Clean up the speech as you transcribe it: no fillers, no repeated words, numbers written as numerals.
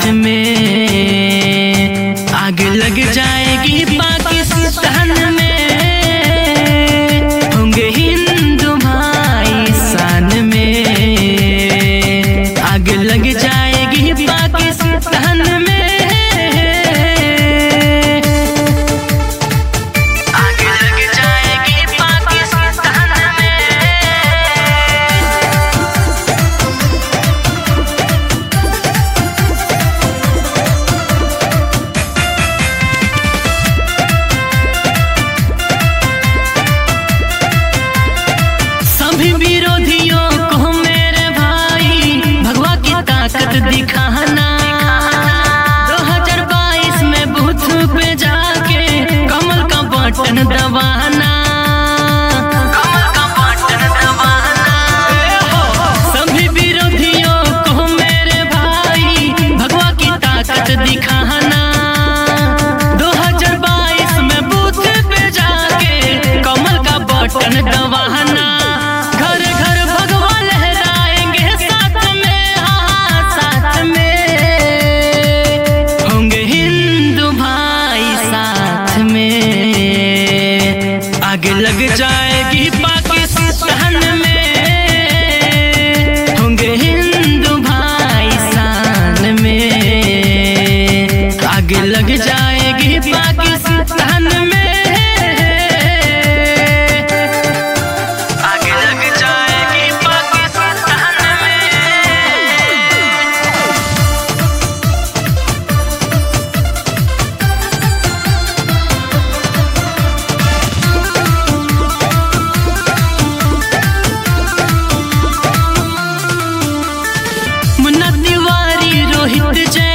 साथ में आग लग जाएगी पाकिस्तान में, होंगे हिंदू भाई शान में, आग लग जाएगी पाकिस्तान में, आग लग जाएगी पाकिस्तान में। सभी विरोधियों को मेरे भाई भगवा की ताकत दिखाना, 2022 में बूथ पे जाके कमल का बटन दबाना, कमल का बटन दबाना। सभी विरोधियों को मेरे भाई भगवा की ताकत दिखाना, 2022 में बूथ पे जाके कमल का बटन दबाना। घर घर भगवा लहराएंगे साथ में, हाँ साथ में, होंगे हिंदू भाई साथ में, आग लग जाएगी पाकिस्तान में, होंगे हिंदू भाई शान में, आग लग जाएगी पाकिस्तान में, आग लग जाएगी पाकिस्तान में। मुन्ना तिवारी, रोहित जैन